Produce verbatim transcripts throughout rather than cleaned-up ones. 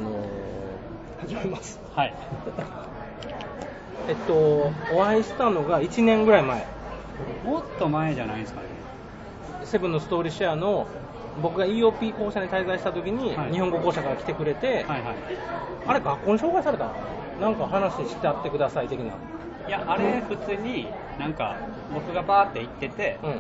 のー、始めます。 はい。 えっとお会いしたのがいちねんぐらい前。 もっと前じゃないですかね。 セブンのストーリーシェアの僕が イーオーピー 校舎に滞在した時に、はい、日本語校舎から来てくれて、はいはい、あれ学校に紹介されたの？なんか話してやってください的な。 いや、あれ普通になんか僕がバーって行ってて、うん、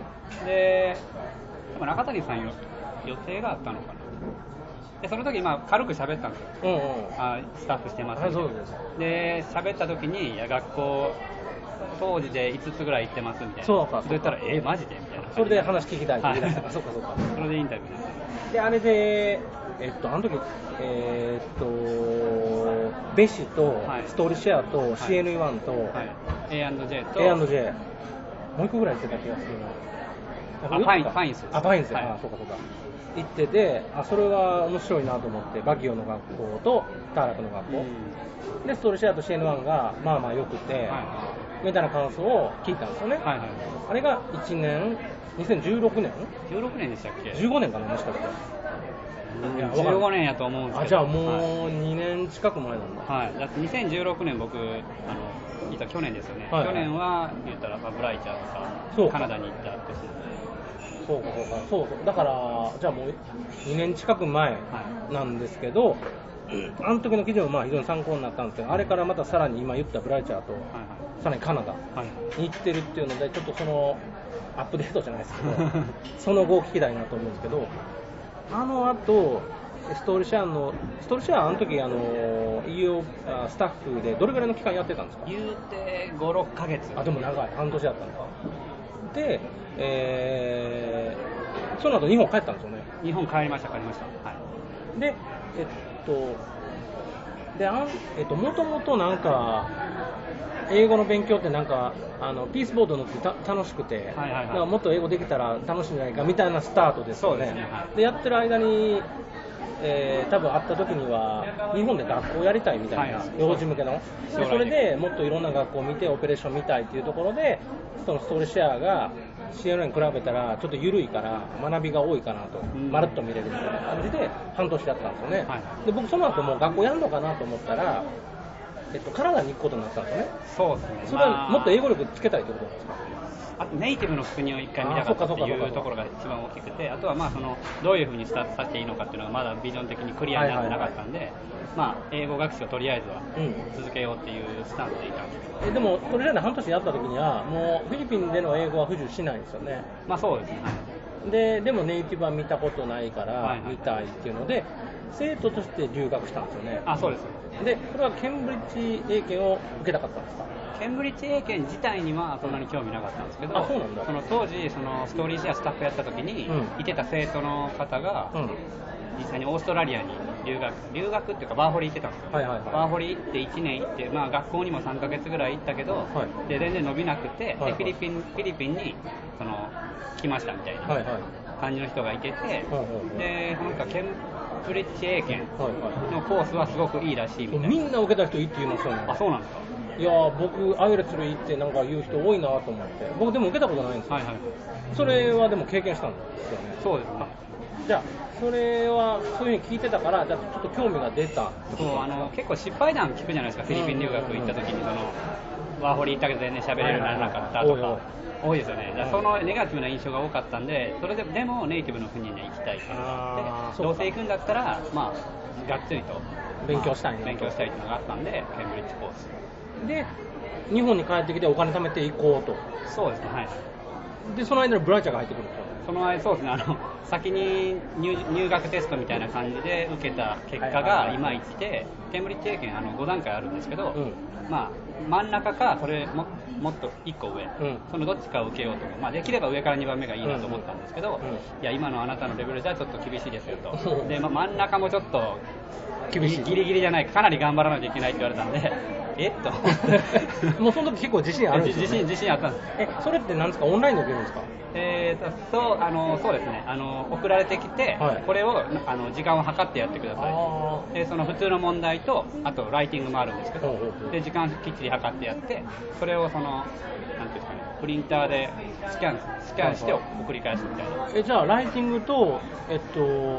で中谷さんよ予定があったのかな。でその時まあ軽く喋ったんですよ、うんうん、あスタッフしてます、ね、はい、そうです。で喋った時にいや学校当時でいつつぐらい行ってますみたいな。 そうか。 そう言ったらえー、マジでみたいな。 それで話聞きたいって言い出した。はい、そうかそうか。 それでインタビューです。 であれでえっとあの時えー、っとベシとストーリーシェアと シーエヌワン と、はいはい、 エーアンドジェー とエーアンドジェー もう一個ぐらい行ってた気がする。 あパインパインス。 あパインス、はい、あそうかそうか。行ってて、あそれは面白いなと思って、バギオの学校とターラクの学校、うん、でストーリーシェアと シーエヌワン がまあまあ良くて、はいはい、みたいな感想を聞いたんですよね、はいはい、あれがいちねんにせんじゅうろくねんじゅうろくねんでしたっけ。 じゅうごねんかな、もしかして。 いやじゅうごねんやと思うんですけど。 あじゃあもうにねん近く前なんだ。 はい、だってにせんじゅうろくねん僕あの言った去年ですよね、はいはい、去年は言ったらブライチャーとかカナダに行った年ですね。 そうかそうかそうそうだからじゃあもうにねん近く前なんですけど、はい、あの時の記事もまあ非常に参考になったんですけど、あれからまたさらに今言ったブライチャーと、はいはい、さらにカナダに行ってるっていうのでちょっとそのアップデートじゃないですけどその後を聞きたいなと思うんですけど、あの後ストーリーシェアのストーリーシェアあの時あの イーオー スタッフでどれぐらいの期間やってたんですか。 言うてご、ろっかげつ。 あでも長い半年だったんだ。で、えー、その後日本帰ったんですよね。 日本帰りました帰りました、はい、 でえっとであんえっともともとなんか英語の勉強ってなんかあのピースボード乗ってた楽しくて、はいはいはい、だからもっと英語できたら楽しいんじゃないかみたいなスタートですよね。そうですね、はい、でやってる間にえー、多分会った時には日本で学校やりたいみたいな、はい、幼児向けのでそれでもっといろんな学校を見てオペレーション見たいっていうところでそのストーリーシェアが シーエヌエヌ に比べたらちょっと緩いから学びが多いかなと、うん、まるっと見れるみたいな感じで半年やったんですよね、はい、で僕その後もう学校やるのかなと思ったら、えっと、カナダに行くことになったんですよね。 そうですね。 それはもっと英語力つけたいってことなんですか。 あとネイティブの国を一回見たかったっていうところが一番大きくて、あとはまあそのどういうふうにスタートさせていいのかっていうのがまだビジョン的にクリアになってなかったんで、はいはいはい、まあ英語学習をとりあえずは続けようっていうスタンスでいたんですけど、 うん、えでもとりあえず半年やった時にはもうフィリピンでの英語は不自由しないんですよね。 まあそうですね、はい、 で, でもネイティブは見たことないから見たいっていうので、はいはい、生徒として留学したんですよね。 あ、そうです。 でこれはケンブリッジ英検を受けたかったんですか。 ケンブリッジ英検自体にはそんなに興味なかったんですけど、 あ、そうなんだ。 その当時そのストーリーシェアスタッフやった時に、うん、いてた生徒の方が、うん、実際にオーストラリアに留学留学っていうかバーホリ行ってたんですよ、はいはいはい、バーホリ行っていちねん行って、まあ、学校にもさんかげつぐらい行ったけど、はい、で全然伸びなくて、はいはい、でフィリピンフィリピンにその来ましたみたいな感じの人がいてて、はいはい、でなんかケンブリッジ英検のコースはすごくいいらしいみたいな。 みんな受けた人いいって言いますよね。 あ、そうなんですか。 いや僕アイエルツ類ってなんか言う人多いなと思って、僕でも受けたことないんですよ、はいはい、それはでも経験したんですよね。 そうですね。 じゃあそれはそういうふうに聞いてたからじゃあちょっと興味が出た。 そうあの結構失敗談聞くじゃないですか、フィリピン留学行った時にそのワーホリ行ったけど全然喋れるようにならなかったとか多いですよね。だからそのネガティブな印象が多かったんで、それででもネイティブの国に行きたいっていうのがあって、どうせ行くんだったらまあがっつりと勉強したいな、 まあ、勉強したいっていうのがあったんでケンブリッジコースで日本に帰ってきてお金貯めていこうと。 そうですね、はい。 でその間にブライチャーが入ってくるんですよ。 その間そうですね、あの先に 入, 入学テストみたいな感じで受けた結果がいまいちで、ケンブリッジ英検あのご段階あるんですけど、うん、まあ真ん中かそれ も, もっといっこ上、うん、そのどっちかを受けようと、まあ、できれば上からにばんめがいいなと思ったんですけど、うんうん、いや今のあなたのレベルじゃちょっと厳しいですよとで、まあ、真ん中もちょっと厳しいギリギリじゃないかなり頑張らないといけないって言われたんでえっともうその時結構自信あるんですよ、ね、 自信自信あったんです。 えそれって何ですか、オンラインで受けるんですか。 えー、とそうあのそうですね、あの送られてきて、はい、これをあの時間を計ってやってください。でその普通の問題とあとライティングもあるんですけど、で時間きっちり計ってやって、それをそのなんていうんですかね、プリンターでスキャンスキャンして送り返すみたいな。 えじゃあライティングとえっと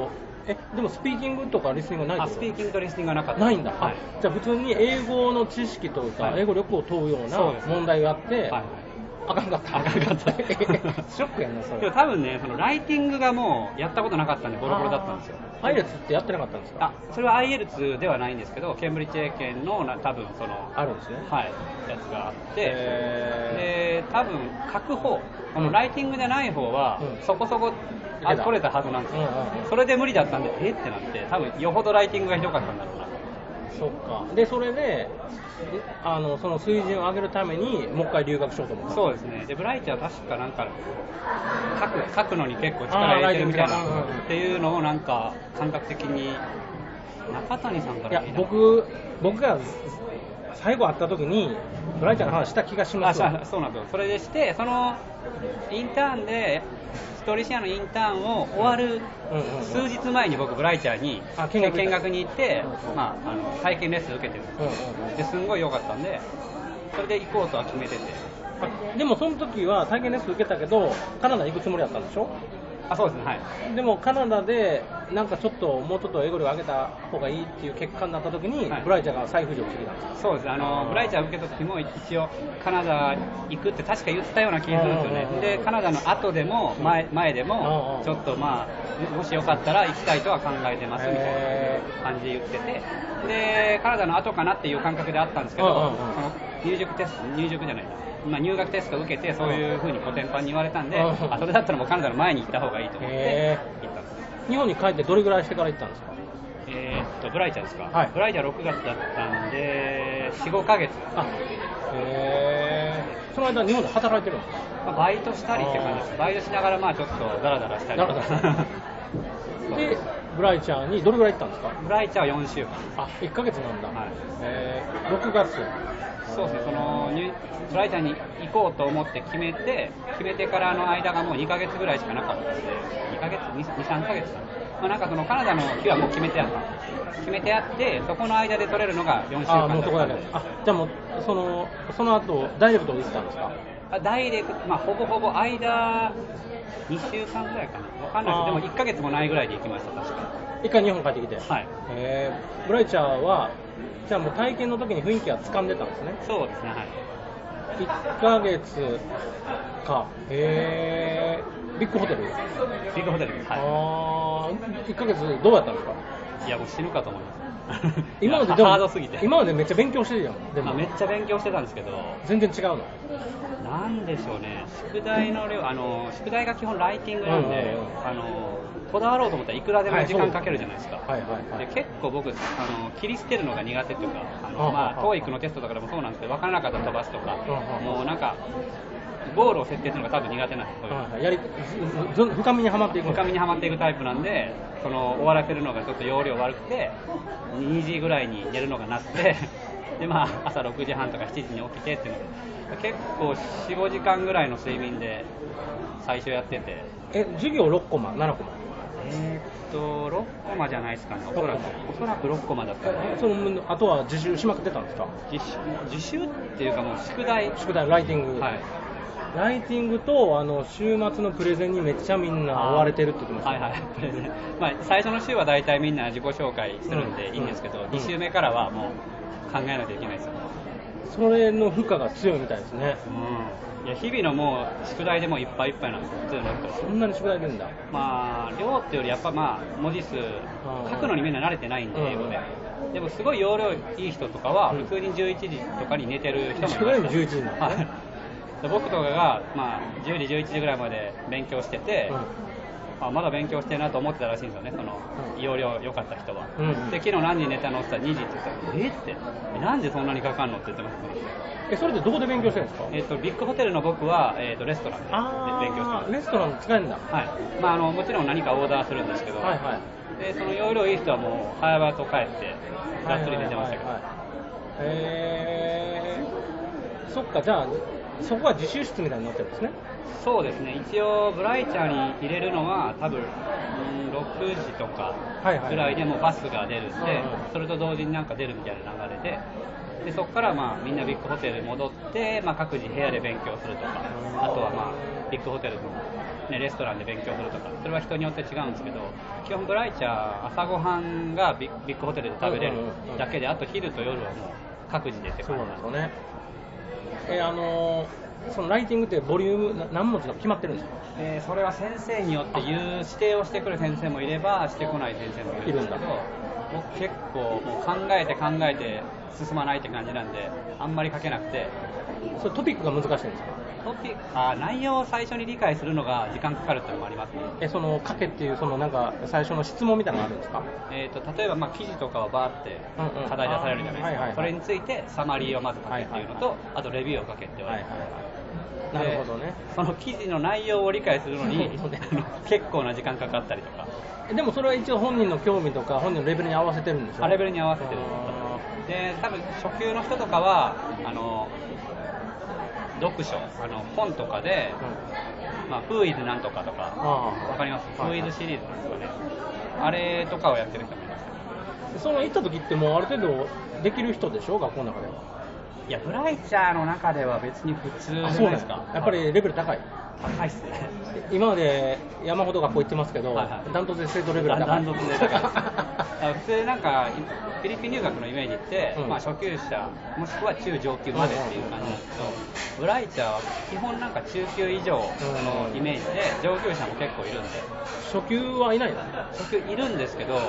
えでもスピーキングとかリスニングはないあスピーキングとリスニングはなかったないんだ、 はい、 じゃあ普通に英語の知識というか、はい、英語力を問うような問題があって、はい、あかんかったあかんかったショックやなそれ。 でも多分ねそのライティングがもうやったことなかったんでボロボロだったんですよ。 アイエルツってやってなかったんですか？ あそれは アイエルツ ではないんですけどケンブリッジ英検の多分そのあるんですね、 はい、やつがあってで多分書く方あのライティングでない方は、うん、そこそこあ取れたはずなんですよ、うんうんうん、それで無理だったんでえってなって多分よほどライティングがひどかったんだろうな。 そっか。でそれであのその水準を上げるためにもう一回留学しようと思った。 そうですね。でブライチは確かなんか書く書くのに結構力入れてるみたいなっていうのをなんか感覚的に中谷さんからいや僕僕が最後会った時にブライチの話した気がします。 あそうなんですよ。それでしてそのインターンでストーリーシェアのインターンを終わる数日前に僕ブライチャーに見学に行って、まあ、あの体験レッスン受けてるんですですんごい良かったんでそれで行こうとは決めてて。 でもその時は体験レッスン受けたけどカナダ行くつもりだったんでしょ？ あそうですね、はい、 でもカナダでなんかちょっともうちょっと英語力上げた方がいいっていう結果になった時に、はい、ブライチャーが再浮上してきたんですか？ そうです。あのブライチャー受けた時も一応カナダ行くって確か言ったような気がするんですよね。でカナダの後でも 前, 前でもちょっとまあもしよかったら行きたいとは考えてますみたいな感じで言っててでカナダの後かなっていう感覚であったんですけど、その入塾テスト入塾じゃないまあ、入学テストを受けてそういう風にコテンパンに言われたんで、あそれだったらもうカナダの前に行った方がいいと思って行ったんです。 日本に帰ってどれぐらいしてから行ったんですか？ えー、っとブライチャーですか、 はい、 ブライチャーろくがつだったんで よん、ごかげつ。あへー。その間日本で働いてるんですか？ まあ、バイトしたりって感じです。バイトしながらまあちょっとダラダラしたりとかでブライチャーにどれぐらい行ったんですか？ ブライチャーはよんしゅうかん。 あいっかげつなんだ、 はい、 えー、ろくがつ。 そうですね。そのブライチャーに行こうと思って決めて決めてからの間がもうにかげつぐらいしかなかったのでにかげつ に、さんかげつかな、まあ、なんかそのカナダの日はもう決めてあった決めてあってそこの間で取れるのがよんしゅうかんだったんで。あもうそこだけ。 あじゃあもうそのその後ダイレクトを行ってたんですか？ あダイレクト、まあ、ほぼほぼ間にしゅうかんぐらいかな、わかんないです。でもいっかげつもないぐらいで行きました確か。 一回日本帰ってきて。 はい。 えー、ブライチャーはじゃあもう体験の時に雰囲気は掴んでたんですね。 そうですね、はい。 いっかげつか。へー。ビッグホテル？ ビッグホテルです。はい。 あー、いっかげつどうやったんですか？ いやもう死ぬかと思います。 今まででもハードすぎて今までめっちゃ勉強してるじゃん。でも、 まあ、めっちゃ勉強してたんですけど全然違うの？ なんでしょうね。宿題の量あの宿題が基本ライティングなんで、あのこだわろうと思ったらいくらでも時間かけるじゃないですか。はいはいはい、で結構僕あの切り捨てるのが苦手というか、あのまあ トーイック のテストとかでもそうなんですけど分からなかったら飛ばすとか、もうなんかゴールを設定するのが多分苦手なんです。はい、やり深みにはまっていく深みにはまっていくタイプなんで、その終わらせるのがちょっと容量悪くてにじぐらいに寝るのがなってでまあ朝ろくじはんとかしちじに起きてっていうの結構 よん、ごじかんぐらいの睡眠で最初やってて。 え授業ろっコマななコマ？ えー、っとろっコマじゃないですかね。おそらくおそらくろっコマだったら、 そのあとは自習しまくってたんですか？ 自習自習っていうかもう宿題宿題ライティング、はい、ライティングとあの週末のプレゼンにめっちゃみんな追われてるって言ってました。 はいはい。プレゼン、まあ最初の週は大体みんな自己紹介するんでいいんですけど、うんうん、に週目からはもう考えなきゃいけないですよ。 それの負荷が強いみたいですね。 うん、いや日々のもう宿題でもいっぱいいっぱいなんですよ。普通の人はそんなに宿題出るんだ。 まあ量ってよりやっぱまあ文字数書くのにみんな慣れてないんで英語で、うん、でもすごい容量いい人とかは普通にじゅういちじとかに寝てる人もいます。 宿題もじゅういちじなんですね。 僕とかが、まあ、じゅうじじゅういちじぐらいまで勉強してて、うん、あまだ勉強してるなと思ってたらしいんですよね、その、うん、容量良かった人は、うんうん、で昨日何時に寝たのって言ったらにじって言ったらえってえなんでそんなにかかんのって言ってます。 えそれでどこで勉強してるんですか？ えっとビッグホテルの僕は、えー、とレストランで勉強してます。 レストラン使えるんだ。 はい。まああのもちろん何かオーダーするんですけど、はいはい、でその容量いい人はもう早々と帰ってがっつり寝てましたけど。へえー、そっか。じゃあそこは自習室みたいになってるんですね。 そうですね。一応ブライチャーに入れるのは多分ろくじとかぐらいでもバスが出るんで、はいはいはい、それと同時になんか出るみたいな流れで、でそこからまあみんなビッグホテルに戻って、まあ、各自部屋で勉強するとか、あとはまあビッグホテルのね、レストランで勉強するとか、それは人によって違うんですけど、基本ブライチャー朝ごはんがビッビッグホテルで食べれるだけで、あと昼と夜はもう各自でって感じなんですよね。 えー、あのー、そのライティングってボリューム何文字か決まってるんですか？ えー、それは先生によって言う指定をしてくる先生もいればしてこない先生もいるんですけど、僕結構もう考えて考えて進まないって感じなんで、あんまり書けなくて。 それトピックが難しいんですか？ トピックあ内容を最初に理解するのが時間かかるっていうのもありますね。 えその書けっていうそのなんか最初の質問みたいなのがあるんですか？ えー、と例えばまあ記事とかをバーって課題出されるじゃないですか、 うんうんはいはいはい、 それについてサマリーをまず書けっていうのと、はいはいはい、あとレビューを書けって言われて、はいはいはい、なるほどね。その記事の内容を理解するのに結構な時間かかったりとか。 でもそれは一応本人の興味とか本人のレベルに合わせてるんでしょ？ レベルに合わせてる。で多分初級の人とかはあの読書あの本とかで、うんまあ、フーイズなんとかとかわかります？フーイズシリーズなんですかね、あれとかをやってる人もいます。 その行った時ってもうある程度できる人でしょ？学校の中では。 いやブライチャーの中では別に普通じゃないですか。 やっぱりレベル高い。 高いっすね。 今まで山ほど学校行ってますけど、はいはい、ダントツで生徒レベル高い。 ダントツで高い普通なんかフィリピン留学のイメージって、うんまあ、初級者もしくは中上級までっていう感じなんですけど、ブライチャーは基本なんか中級以上のイメージで上級者も結構いるんで。 初級はいないの？ 初級いるんですけど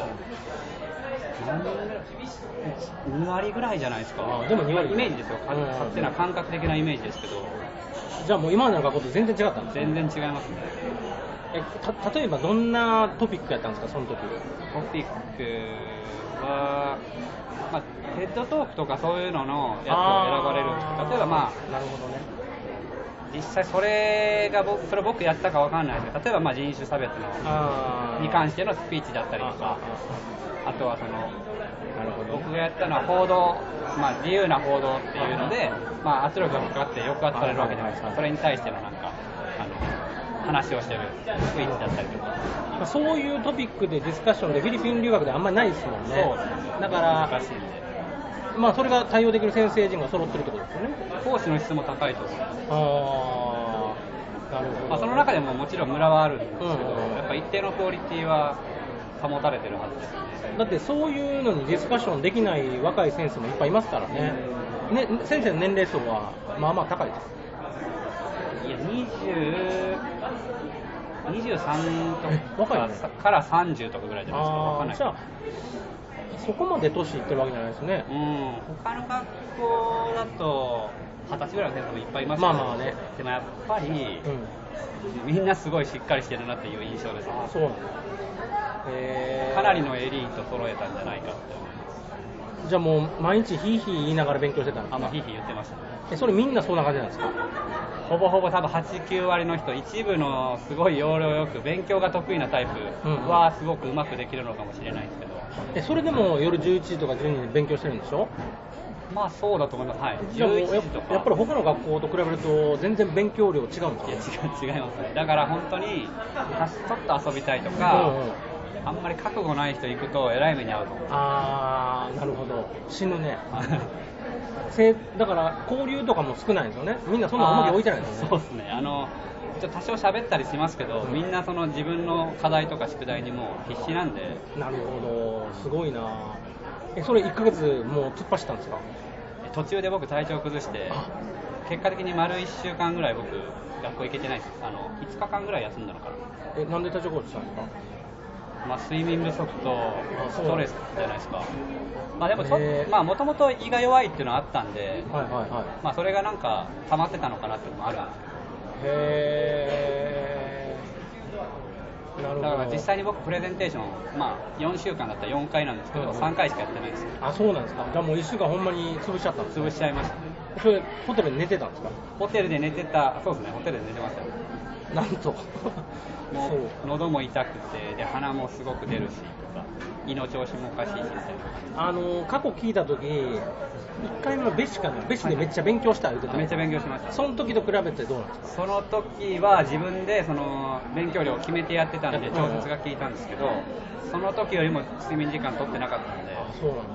に割ぐらいじゃないですか。 あでもに割イメージですよ、勝手な感覚的なイメージですけど。 じゃあもう今までの学校と全然違ったんですか？ 全然違いますね。 えた例えばどんなトピックやったんですか、その時？ トピックは、まあ、テッドトークとかそういうののやつを選ばれる。例えばまあ、 なるほどね。 実際それが僕、それ僕やったかわかんないですけど、例えばまあ人種差別のに関してのスピーチだったりとか、あとはその、なるほど僕がやったのは報道、まあ、自由な報道っていうので、まあ、圧力がかかって抑圧されるわけじゃないですか。それに対してのなんかあの話をしてるスピーチだったりとか、 まあ、そういうトピックでディスカッションでフィリピン留学であんまりないですもんね。 そうですね。 だから難しいんで、 まあ、それが対応できる先生陣が揃ってるってことですよね。 講師の質も高いと思います。 あなるほど、 まあ、その中でももちろんムラはあるんですけど、うんうん、やっぱ一定のクオリティは保たれてるはずですね。 だってそういうのにディスカッションできない若い先生もいっぱいいますからね。ね、先生の年齢層はまあまあ高いです。 いやにじゅう、にじゅうさんとか、ね、からさんじゅうとかぐらいじゃないですか。わかんない。 じゃあそこまで年いってるわけじゃないですね。 うん。他の学校だとはたちぐらいの先生もいっぱいいますけど、 まあまあね。 でもやっぱり、うん、みんなすごいしっかりしてるなっていう印象ですね。 あ、そうなんだ。へー。 かなりのエリート揃えたんじゃないかって思います。 じゃあもう毎日ヒーヒー言いながら勉強してたんですか？ あのヒーヒー言ってましたね。 え、それみんなそんな感じなんですか？ ほぼほぼ多分はち、きゅう割の人、一部のすごい要領よく勉強が得意なタイプはすごくうまくできるのかもしれないですけど、 えそれでも夜じゅういちじとかじゅうにじに勉強してるんでしょ？ まあそうだと思います。はい。 じゃあもうやっぱり他の学校と比べると全然勉強量違うんですか？ いや違う違いますね。だから本当にちょっと遊びたいとか、うんうん、あんまり覚悟ない人行くとえらい目に遭うと思う。 あーなるほど、死ぬねだから交流とかも少ないんですよね。みんなそんな重き置いてないんですよね。 そうですね。あのちょっと多少喋ったりしますけど、うん、みんなその自分の課題とか宿題にもう必死なんで。 なるほど、すごいな。えそれいっかげつもう突っ走ったんですか？ 途中で僕体調崩して結果的に丸いっしゅうかんぐらい僕学校行けてないです。あのいつかかんぐらい休んだのかな。 えなんで体調崩したんですか？ まあ、睡眠不足とストレスじゃないですか。まあでもちょっとまあもともと胃が弱いっていうのはあったんで、はいはいはい、まあそれがなんか溜まってたのかなっていうのもあるんですけど。へー、なるほど。だから実際に僕プレゼンテーション、まあよんしゅうかんだったらよんかいなんですけど、うん、さんかいしかやってないです。 あ、そうなんですか。じゃあもういっしゅうかんほんまに潰しちゃったんですか？ 潰しちゃいましたね。 それホテルで寝てたんですか？ ホテルで寝てた、そうですね、ホテルで寝てましたよ。 なんともう喉も痛くて、で鼻もすごく出るしとか、胃の調子もおかしいしみたいな。 あの過去聞いた時、いっかいめのベシかな、ベシでめっちゃ勉強した言ってた。 めっちゃ勉強しました。 その時と比べてどうなんですか？ その時は自分でその勉強量を決めてやってたんで調節が効いたんですけど、その時よりも睡眠時間取ってなかったんで。 あ、そうなんだ。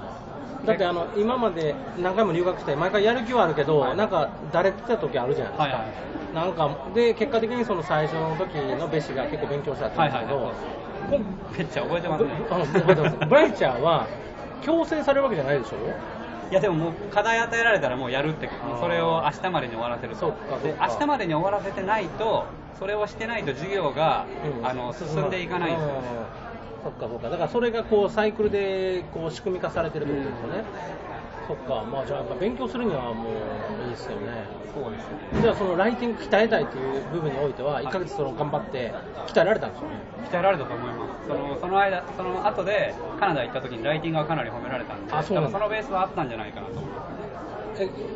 だってあの今まで何回も留学して毎回やる気はあるけど、はい、なんかだれてた時あるじゃないですか、はいはい、なんかで結果的にその最初の時のベシが結構勉強したって言うんですけど、はいはいはい、 めっちゃ覚えてますね。 覚えてますブライチャーは強制されるわけじゃないでしょ。 いやでももう課題与えられたらもうやるって、それを明日までに終わらせると。そうかそうか。で明日までに終わらせてないと、それをしてないと授業が、うん、あの進んでいかないんですよね。 そっかそっか。だからそれがこうサイクルでこう仕組み化されてるってことですよね。うん、そっか。まあじゃあやっぱ勉強するにはもういいですよね。 そうですね。 じゃあそのライティング鍛えたいという部分においてはいっかげつその頑張って鍛えられたんですよね。 鍛えられたと思います。そのその間その後でカナダ行った時にライティングはかなり褒められたんで、あ、そうなんだ。多分そのベースはあったんじゃないかなと思います。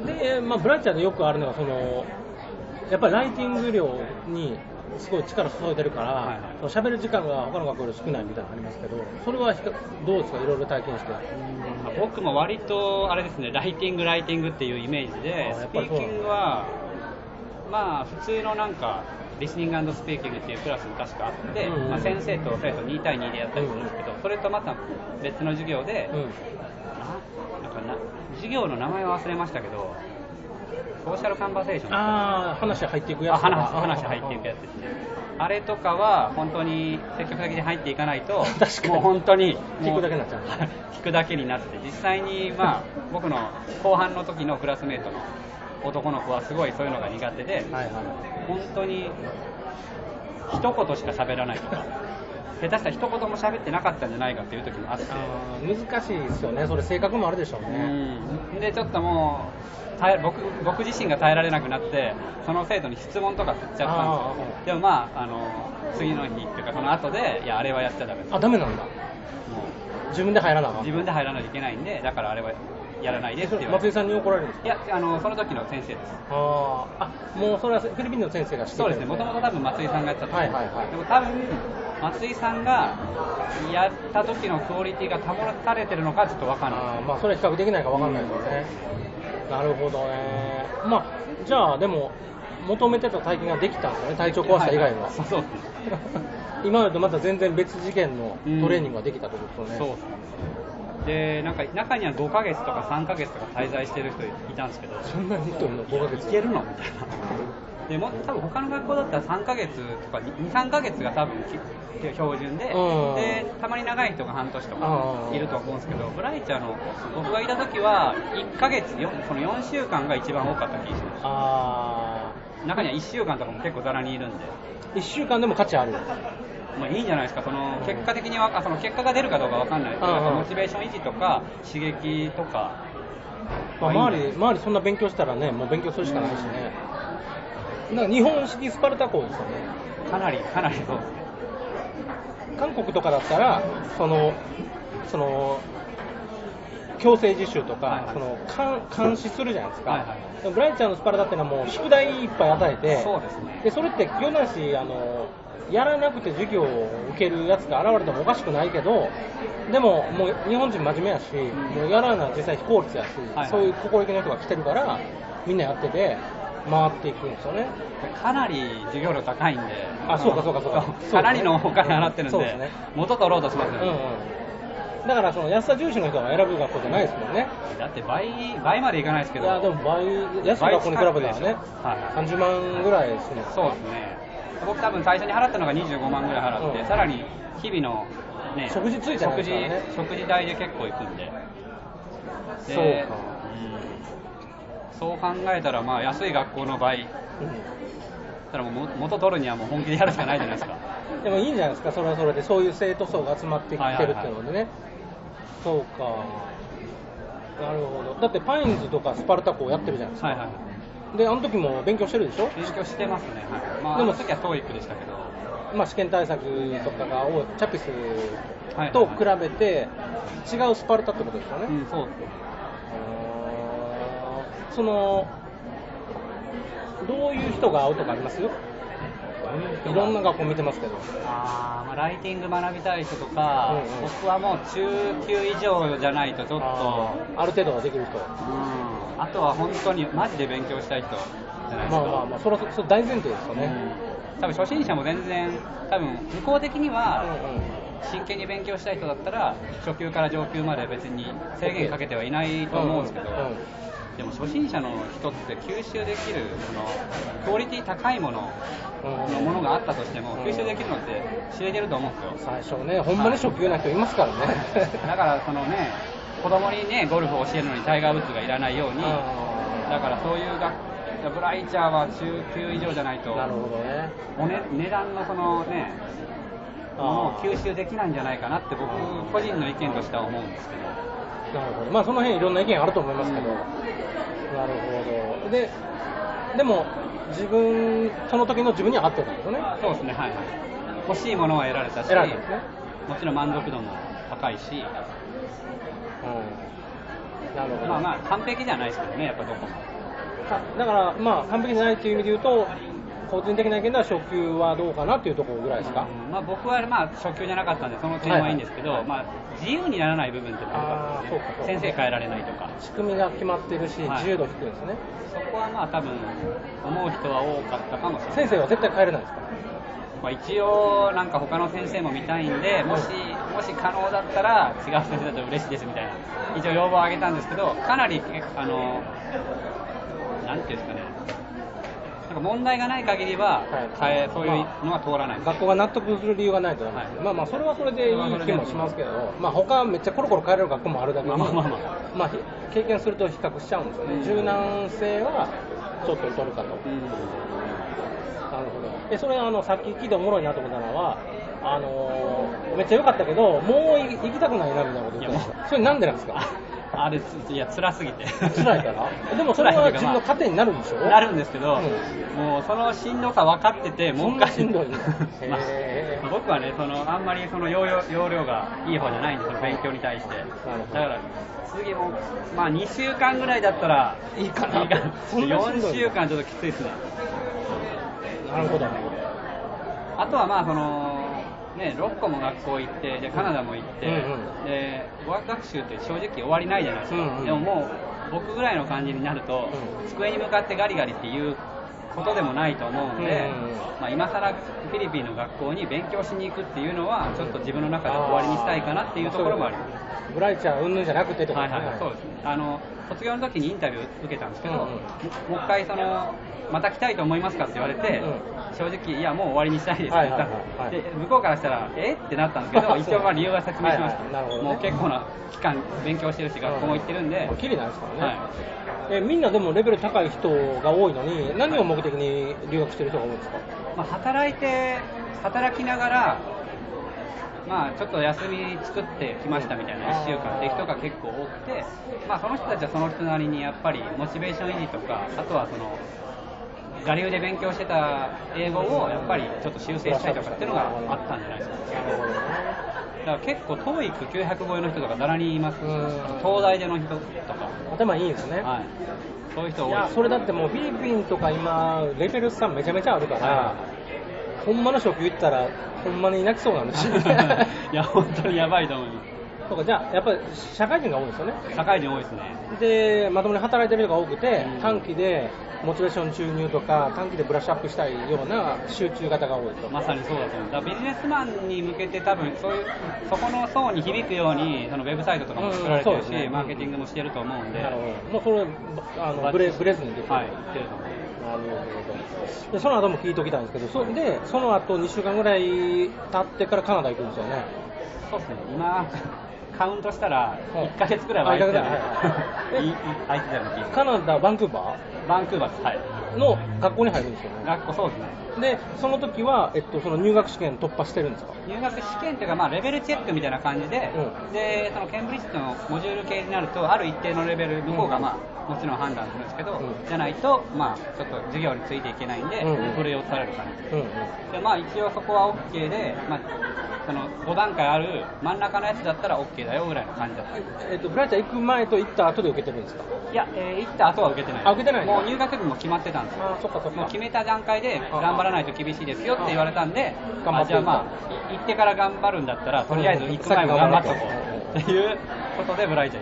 で、まあ、ブライチャーでよくあるのがそのやっぱりライティング量にすごい力注いでるから、はいはい、その喋る時間が他の学校より少ないみたいなのありますけど、それはどうですか、いろいろ体験して。 うん、僕も割とあれですね、ライティングライティングっていうイメージで、スピーキングはまあ普通のなんかリスニング&スピーキングっていうクラスに確かあって、うんうん、まあ、先生と生徒に対にでやったりするんですけど、うんうん、それとまた別の授業で、うん、ななんかな授業の名前は忘れましたけど、ソーシャルカンバセーション、 ああ、話入っていくやつ、 話話入っていくやつですね。あれとかは本当に積極的に入っていかないと、もう本当に聞くだけになっちゃう聞くだけになって、実際にまあ僕の後半の時のクラスメートの男の子はすごいそういうのが苦手で、はいはい、本当に一言しか喋らないとか、下手したら一言も喋ってなかったんじゃないかっていう時もあって、 難しいですよね。それ性格もあるでしょうね。 うん、でちょっともう耐え 僕, 僕自身が耐えられなくなって、その生徒に質問とか振っちゃったんですよ。でもまあ、あの次の日っていうかその後で、いやあれはやっちゃダメ。 あ、ダメなんだ。もう自分で入らな自分で入らないといけないんで、だからあれはやらないでって言われて。 松井さんに怒られるんですか。 いや、あのその時の先生です。 ああ、もうそれはフィリピンの先生がしてそうですね。もともと多分松井さんがやったと思うんです、はいはいはい、でも多分松井さんがやった時のクオリティが保たれてるのかちょっと分かんない。あ、 まあそれは比較できないか分かんないですよね。うん、なるほどね。まあじゃあでも求めてた体験ができたんですよね。体調壊した以外は。はいはい、そうですね。今までとまた全然別次元のトレーニングができたってことですよね。うん、そうで、なんか中にはごかげつとかさんかげつとか滞在してる人いたんですけど、 そんなに人いるの？ごかげついけるのみたいな。でも多分他の学校だったらさんかげつとかに、さんかげつが多分標準で、でたまに長い人が半年とかいると思うんですけど、ブライチャーの僕がいた時はいっかげつ、そのよんしゅうかんが一番多かった気がします。あ、中にはいっしゅうかんとかも結構ざらにいるんで。 いっしゅうかんでも価値ある。 まあ、いいんじゃないですか。その結果的にはその結果が出るかどうかわかんないですけど、モチベーション維持とか刺激とか、 まあ、周り周りそんな勉強したらね、もう勉強するしかないしね。なんか日本式スパルタ校ですよね。 かなりかなりそうですね。 韓国とかだったらそのその強制自習とか、はいはい、その監視するじゃないですか。はいはい、ブライチャーのスパルタっていうのはもう宿題いっぱい与えて、 そうですね。 でそれって世なしあのやらなくて授業を受けるやつが現れてもおかしくないけど、でももう日本人真面目やし、うん、もうやらな実際非効率やし、はいはい、そういう心意気の人が来てるからみんなやってて回っていくんですよね。 かなり授業料高いんで、 あ、そうかそうかそうか、 かなりのお金払ってるんで、でね、元取ろうとしますよね。うんうん、だからその安さ重視の人が選ぶ学校じゃないですもんね。 だって倍倍までいかないですけど、 いやでも倍安い学校に比べたらね、はい、さんじゅうまんぐらいですね。 そうですね。僕多分最初に払ったのがにじゅうごまんぐらい払って、うん、さらに日々の、ね、 食事ついてないですからね。 食事、食事代で結構いくんで、 でそうか、 うん、そう考えたらまあ安い学校の倍、うん、ただもう元取るにはもう本気でやるしかないじゃないですか。 でもいいんじゃないですか、それはそれでそういう生徒層が集まってきてるっていうのでね、はいはいはい、そうか、なるほど。だってパインズとかスパルタ校やってるじゃないですか。はいはい、であの時も勉強してるでしょ。 勉強してますね。はい、まあ、でもあの時はトーイックでしたけど、 まあ、試験対策とかが多いチャピスと比べて違うスパルタってことですよね。 うん、そうです。 そのどういう人が合うとかありますよ。いろんな学校見てますけど、 あ、まあ、ライティング学びたい人とか、うんうん、僕はもう中級以上じゃないとちょっと あ, ある程度はできる人、うん、 あとは本当にマジで勉強したい人じゃないですか。 まあまあまあ、それはそれ大前提ですよね。 うん、多分初心者も全然多分向こう的には、 真剣に勉強したい人だったら初級から上級まで別に制限かけてはいないと思うんですけど、うんうん、でも初心者の人って吸収できるそのクオリティ高いもののものがあったとしても、うん、吸収できるのって知れてると思うんですよ。 最初ね、ほんまに初級な人いますからね。 だからそのね、子供にねゴルフを教えるのにタイガー・ウッズがいらないように、だからそういう学ブライチャーは中級以上じゃないと、 なるほどね、 おね値段のそのねものを吸収できないんじゃないかなって僕個人の意見としては思うんですけど。 なるほど、まあその辺いろんな意見あると思いますけど、うん、なるほど。ででも自分その時の自分には合ってたんですよね。 そうですね、はいはい。欲しいものは得られたし、 得られたんですね、 もちろん満足度も高いし、うん、 なるほど。 まあまあ完璧じゃないですけどね、やっぱどこも。 だからまあ完璧じゃないという意味で言うと、個人的な意見では初級はどうかなというところぐらいですか。 うん、まあ、僕はまあ初級じゃなかったんでその点はいいんですけど、はいはい、まあ、自由にならない部分っていうのがあるんですね。先生変えられないとか仕組みが決まってるし、はい、自由度低いんですね。 そこはまあ多分思う人は多かったかもしれない。 先生は絶対変えれないですか。 まあ、一応なんか他の先生も見たいんで、もしもし可能だったら違う先生だと嬉しいですみたいな一応要望を挙げたんですけど、かなりあのなんていうんですかね、なんか問題がない限りは、はい、そういうのは通らない、まあ、 学校が納得する理由がないと、はい、まあまあそれはそれでいい気もしますけど、まあ他めっちゃコロコロ変えれる学校もあるだけに、まあまあまあまあ、まあ、経験すると比較しちゃうんですよね、うん、柔軟性はちょっと劣るかと、うん、なるほど。でそれあのさっき聞いておもろいなと思ったのは、あのー、めっちゃ良かったけどもう行きたくないなみたいなこと言ってました。それなんでなんですか。 あれ、いや、辛すぎて辛いからでもそれは自分の糧になるんでしょ。 なるんですけど、うん、もうそのしんどさ分かってて、もう一回しんどい、まあ、 僕はね、そのあんまりその容量、容量がいい方じゃないんで、その勉強に対して。だから次も、まあ、にしゅうかんぐらいだったらいいかな。いいかな。よんしゅうかんちょっときついですね。 なるほど。 あとはまあそのね、ろっこも学校行って、でカナダも行って、うんうん、で語学学習って正直終わりないじゃないですか、うんうん、でももう僕ぐらいの感じになると、うん、机に向かってガリガリっていうことでもないと思うので、うんうんうん、まあ、今更フィリピンの学校に勉強しに行くっていうのはちょっと自分の中で終わりにしたいかなっていうところもあります。 ブライチャーうんぬんじゃなくてとか、 はいはい、そうですね。あの卒業の時にインタビュー受けたんですけど、うんうん、もう一回そのまた来たいと思いますかって言われて、うん、正直いやもう終わりにしたいですって言ったんです、はいはいはい、で向こうからしたらえってなったんですけど一応まあ理由は説明しました。はいはい、ね、もう結構な期間勉強してるし学校も行ってるんで、 きりないですからね。はい、えみんなでもレベル高い人が多いのに何を目的に留学してる人が多いんですか。 まあ、働いて働きながらまあ、ちょっと休み作ってきましたみたいな、いっしゅうかんっていう人が結構多くて、まあ、その人たちはその人なりにやっぱりモチベーション維持とか、あとはその我流で勉強してた英語をやっぱりちょっと修正したいとかっていうのがあったんじゃないですか。だから結構 トーイックきゅうひゃく 超えの人とかざらにいますし、東大での人とか頭いいんですね。 はい、そういう人多い。 いやそれだってもうフィリピンとか今レベルさんめちゃめちゃあるから、はい、ほんまの初級行ったらほんまに泣きそうなんですよね。 いや本当にやばいと思います。 そうか、じゃあやっぱり社会人が多いですよね。 社会人多いですね。 でまともに働いてる人が多くて、うん、短期でモチベーション注入とか短期でブラッシュアップしたいような集中型が多いと。 まさにそうだと思う。だからビジネスマンに向けて多分そういうそこの層に響くようにそのウェブサイトとかも作られてるし、うんね、マーケティングもしてると思うんで、 なるほど。もうそれあのブレブレずにできる。 はい、ってると思う。 なるほど。でその後も聞いておきたいんですけど、そでその後にしゅうかんぐらい経ってからカナダ行くんですよね。 そうですね。今カウントしたらいっかげつくらいは空いてたよ。空いてたような気がする。 カナダバンクーバー？バンクーバーです。はい。 の学校に入るんですよね。 学校そうですね。 でその時は、えっと、その入学試験突破してるんですか。 入学試験というか、まあ、レベルチェックみたいな感じで、うん、でそのケンブリッジのモジュール系になるとある一定のレベル向こうが、まあ、もちろん判断するんですけど、うん、じゃないと、まあ、ちょっと授業についていけないんで、うんうん、それをされる感じで、うんうん、で、まあ、一応そこは OK で、まあ、そのご段階ある真ん中のやつだったら OK だよぐらいの感じだった。 えっと、ブライチャー行く前と行った後で受けてるんですか。 いや、えー、行った後は受けてない。 あ、受けてない。 もう入学日も決まってたんですよ。 あ、そっかそっか。 もう決めた段階で頑張らないと厳しいですよって言われたんで、あ、じゃあまあ行ってから頑張るんだったらとりあえず行く前も頑張っとこうっていうことでブライチャーに。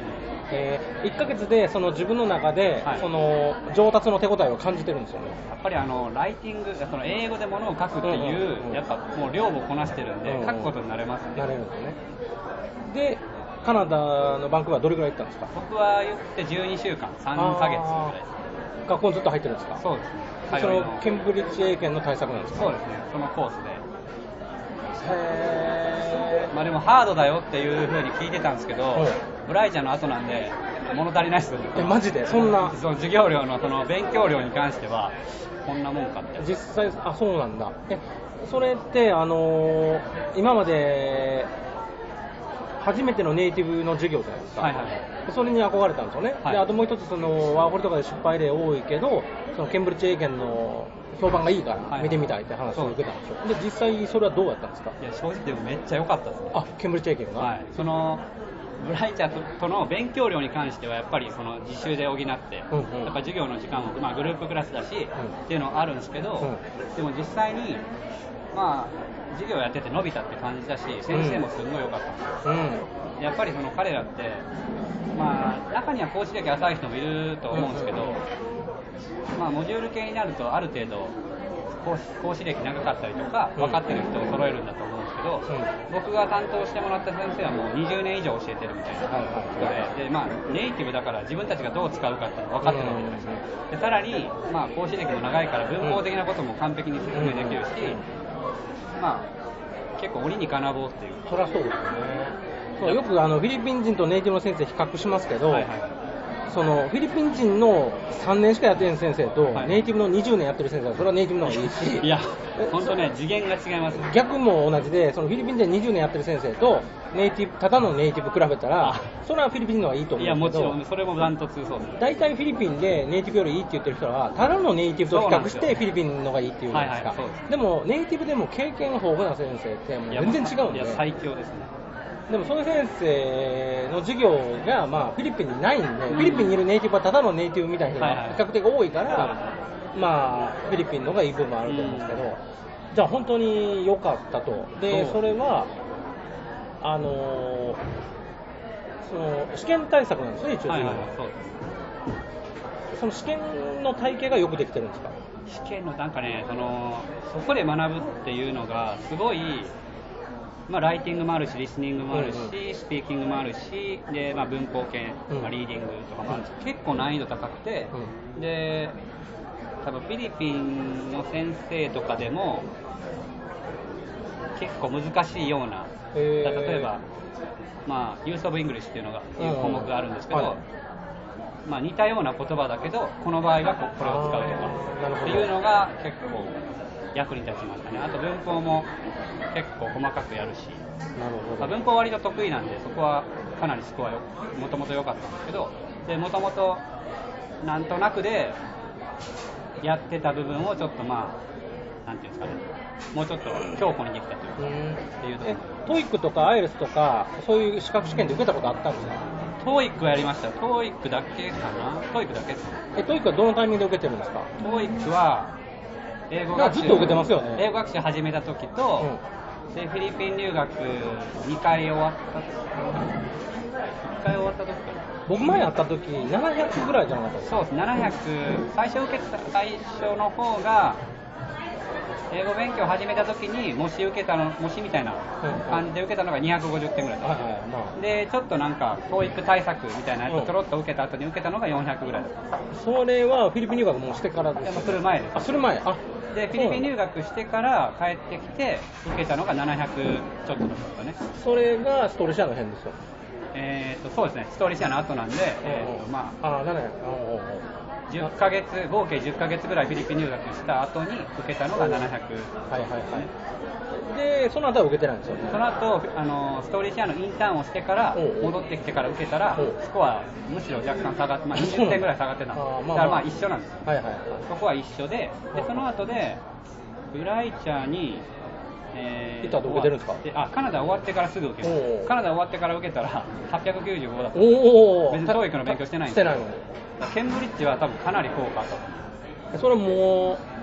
えー、いっかげつでその自分の中で、はい、その上達の手応えを感じてるんですよね。 やっぱりあのライティング、その英語でものを書くっていう、うんうんうん、やっぱもう量をこなしてるんで、うんうん、書くことになれますね。 なれるんですね。でカナダのバンクーバーどれぐらい行ったんですか？ 僕は言ってじゅうにしゅうかん、さんかげつぐらいです。 学校にずっと入ってるんですか？ そうですね。 そのケンブリッジ英検の対策なんですか？ そうですね、そのコースで。へー。まあでもハードだよっていう風に聞いてたんですけど、ブライチャーの後なんで物足りないですよね。 え、マジでそんな？ その授業料のその勉強量に関してはこんなもんかって。 実際、あ、そうなんだ。え、それってあのー、今まで初めてのネイティブの授業じゃないですか、はいはいはい、それに憧れたんですよね、はい、であともう一つそのワーホリとかで失敗例多いけどそのケンブリッジ英検の評判がいいから見てみたいって話を受けたんですよ、はいはい、で実際それはどうやったんですか？ いや正直でもめっちゃ良かったですね。 あ、ケンブリッジ英検が、 はい、そのブライチャーとの勉強量に関してはやっぱりその自習で補って、うんうん、やっぱ授業の時間も、まあ、グループクラスだし、うん、っていうのはあるんですけど、うん、でも実際にまあ授業やってて伸びたって感じだし、先生もすごい良かったんですよ、うん、やっぱりその彼らって、まあ、中には講師歴浅い人もいると思うんですけど、まあ、モジュール系になるとある程度講師、講師歴長かったりとか分かってる人を揃えるんだと思うんですけど、うん、僕が担当してもらった先生はもうにじゅうねん以上教えてるみたいな人で、で、まあ、ネイティブだから自分たちがどう使うかっていうの分かってるわけじゃないですか。でさらに、まあ、講師歴も長いから文法的なことも完璧に説明できるし、まあ、結構折にかなぼうっていう。 そりゃそうですよね。そうよくあのフィリピン人とネイティブの先生比較しますけど、はいはい、そのフィリピン人のさんねんしかやってる先生と、はい、ネイティブのにじゅうねんやってる先生はそれはネイティブの方がいいし、 いや本当ね次元が違います。 逆も同じで、そのフィリピン人にじゅうねんやってる先生とネイティブただのネイティブ比べたらそれはフィリピンの方がいいと思うんですけど、 いやもちろんそれもダントツそうです。 大体フィリピンでネイティブよりいいって言ってる人はただのネイティブと比較してフィリピンの方がいいって言うんですか。はいはい、でもネイティブでも経験豊富な先生ってもう全然違うんで。 いや最強ですね。 でもそういう先生の授業が、まあ、フィリピンにないんで、うん、フィリピンにいるネイティブはただのネイティブみたいな人が比較的多いから、はいはい、まあ、フィリピンの方がいい部分もあると思うんですけど、うん、じゃあ本当に良かったと。で、それはあのその試験対策なんですね、一応、はいはい、そうです。その試験の体系がよくできてるんですか？ 試験のなんかね、そのそこで学ぶっていうのがすごい、まあ、ライティングもあるし、リスニングもあるし、うんうん、スピーキングもあるし、で、まあ、文法系、まあ、リーディングとかもあるんですけど、うん、結構難易度高くて、うん、で、多分フィリピンの先生とかでも結構難しいような、例えば、まあ、ユースオブイングリッシュっていうのが、いう項目があるんですけど、うんうんはい、まあ、似たような言葉だけど、この場合はこれを使うとかっていうのが結構役に立ちましたね。あと文法も結構細かくやるし、なるほど、まあ、文法割と得意なんでそこはかなりスコアよもともと良かったんですけど、でもともとなんとなくでやってた部分をちょっとまあなんていうんですかね、もうちょっと強固にできたというか、っていうところ。 トーイックとかアイエルツとかそういう資格試験で受けたことあったんですか？ トーイックやりました。トーイックだけかな。トーイックだけですね。 え、トーイックはどのタイミングで受けてるんですか？ トーイックは英語学習ずっと受けてますよね。 英語学習始めた時と、うん、でフィリピン留学にかい終わった時、いっかい終わった時かな。 僕前やった時ななひゃくぐらいじゃなかったですか？ そうです。ななひゃく最初受けた最初の方が英語勉強を始めた時に模試受けたの模試みたいな感じで受けたのがにひゃくごじゅってんぐらいだったんですよ、はいはいまあ、でちょっとなんか トーイック 対策みたいなやつをちょろっと受けた後に受けたのがよんひゃくぐらいだったんです。 それはフィリピン留学もしてからですか？ する前です。 あ、する前。あでフィリピン留学してから帰ってきて受けたのがななひゃくちょっとだったね。 それがストーリーシェアの辺ですよ。 えーとそうですね、ストーリーシェアの後なんで、えーとまああななひゃくじゅっかげつ合計じゅっかげつぐらいフィリピン留学した後に受けたのがななひゃく、 はいはいはい。でその後は受けてないんですよね。 その後あのストーリーシェアのインターンをしてから戻ってきてから受けたらスコアむしろ若干下がって、まあ、にじゅってんぐらい下がってたんです。だからまあ一緒なんですよ、はいはいはい、そこは一緒で、でその後でブライチャーにえー、受けてるんですか？ あ、カナダ終わってからすぐ受ける。カナダ終わってから受けたらはっぴゃくきゅうじゅうごだった。 お別にトーイックの勉強してないんですけど、ケンブリッジは多分かなり効果あったと思う。 それも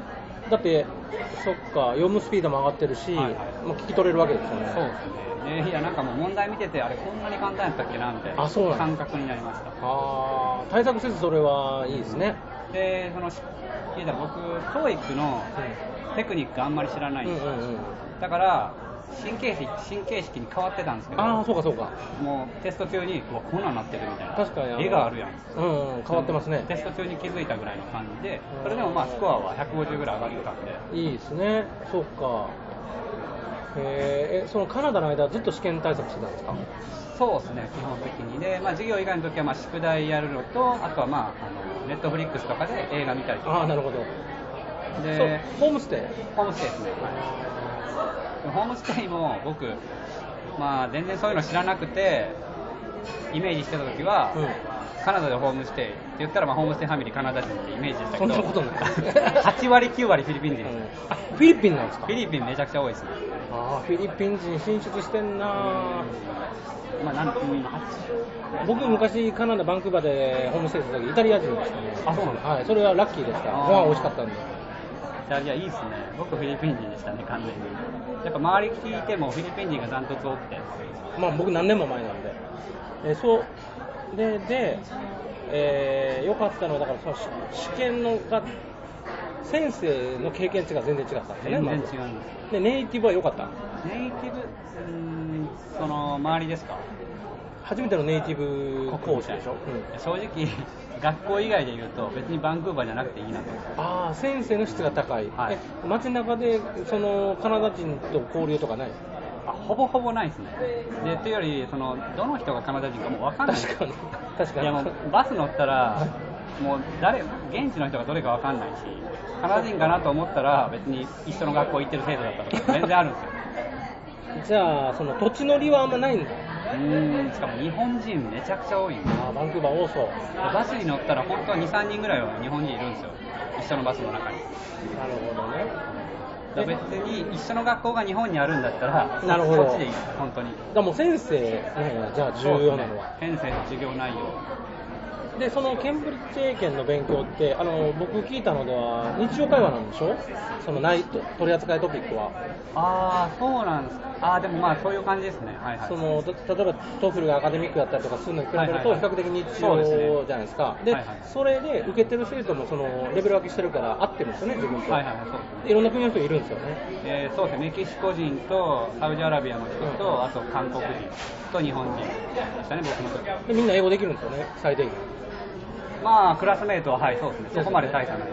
だってそっか、読むスピードも上がってるし、はいはい、もう聞き取れるわけですよね。 そうですね。いやなんかもう問題見てて、あれこんなに簡単やったっけなみたいな感覚になりました。 あ、対策せずそれはいいですね。 うん、でその聞いたら僕、トーイックのテクニックあんまり知らないんですよ。うんうんうん、だから新形式新形式に変わってたんですけど、 ああそうかそうか、 もうテスト中にうわこんなんなってるみたいな、 確かに絵があるやん、 うん、うん、変わってますね。 テスト中に気づいたぐらいの感じで、それでもまあスコアはひゃくごじゅうぐらい上がってたんで、 いいですね。そうか。えー、そのカナダの間はずっと試験対策してたんですか？ そうですね、基本的に。で、まあ、授業以外の時はまあ宿題やるのと、あとはまああのネットフリックスとかで映画見たりとか。 ああなるほど。 でホームステイホームステイですね、はい、ホームステイも僕、まあ、全然そういうの知らなくてイメージしてた時は、うん、カナダでホームステイって言ったら、まあ、ホームステイファミリーカナダ人ってイメージでしたけど、 そんなことないはちわりきゅうわりフィリピン人です、うん、 あフィリピンなんですか？ フィリピンめちゃくちゃ多いですね。 あフィリピン人進出してんな、 まあ、なんうん、 僕昔カナダバンクーバーでホームステイした時イタリア人でしたね。 あそうなんですか、 はい、それはラッキーでした。ご飯美味しかったんで。 イタリアいいですね。僕フィリピン人でしたね、完全に。やっぱ周り聞いてもフィリピン人がダントツ多くて、 まあ僕何年も前なんで、えー、そうでで、えー、よかったのはだからその試験のが先生の経験値が全然違ったんですね。 全然違うんです。 でネイティブは良かった。 ネイティブ、うーん、その周りですか？ 初めてのネイティブ講師でしょ、 うん、正直学校以外で言うと別にバンクーバーじゃなくていいなと。 ああ先生の質が高い、はい、え街中でそのカナダ人と交流とかない？ あほぼほぼないですね。でというよりそのどの人がカナダ人かもう分かんない。 確かに確かに。 いやもうバス乗ったらもう誰現地の人がどれか分かんないし、カナダ人かなと思ったら別に一緒の学校行ってる生徒だったとか全然あるんですよ。 じゃあその土地の利はあんまないんだ。 うーん、しかも日本人めちゃくちゃ多いんで。 あバンクーバー多そう。 バスに乗ったら本当はにさんにんぐらいは日本人いるんですよ、一緒のバスの中に。 なるほどね。 だ別に一緒の学校が日本にあるんだったらなるほどこっちでいいです、本当に。 だもう先生なんや、じゃあ重要なのは、 ね、先生の授業内容で、そのケンブリッジ英検の勉強ってあの僕聞いたのでは日常会話なんでしょ、そのない取り扱いトピックは。 ああそうなんですか。ああでもまあそういう感じですね、はいはい、 その例えばトフルがアカデミックだったりとかするのに比べると比較的日常じゃないですか。で、はいはい、それで受けてる生徒もそのレベル分けしてるから合ってるんですよね、自分と。はいはいはい、そういろんな国の人いるんですよね。 えー、そうですね、メキシコ人とサウジアラビアの人と、うん、あと韓国人と日本人でしたね、僕の時は。 でみんな英語できるんですよね、最低限。 まあクラスメートははいそうですね、そこまで大差ないです。